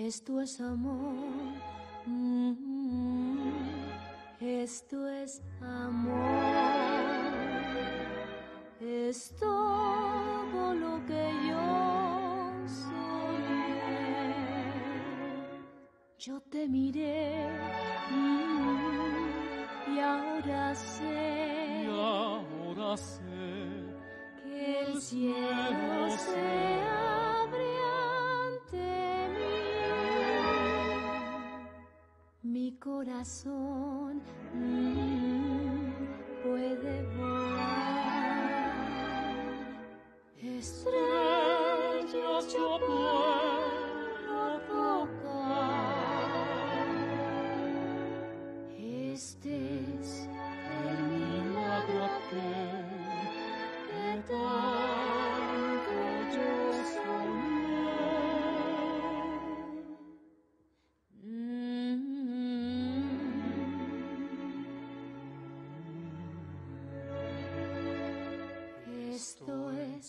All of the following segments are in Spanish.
Esto es amor. Esto es amor. Es todo lo que yo soñé. Yo te miré y ahora sé. Que el cielo se abre ante mí. Mi corazón puede volar. Estrellas yo puedo tocar. Este es el milagro aquel que tanto yo soñé. Esto es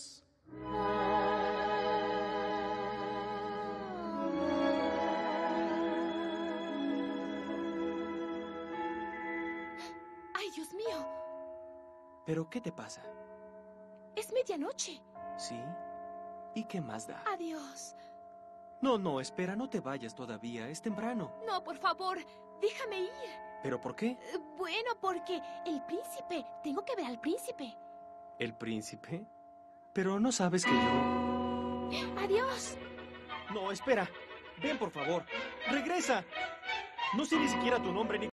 ¡Ay, Dios mío! ¿Pero qué te pasa? Es medianoche. ¿Sí? ¿Y qué más da? Adiós. No, espera, no te vayas todavía, es temprano. No, por favor, déjame ir. ¿Pero por qué? Bueno, porque el príncipe. Tengo que ver al príncipe. ¿El príncipe? Pero no sabes que yo... Adiós. No, espera. Ven, por favor. ¡Regresa! No sé ni siquiera tu nombre ni...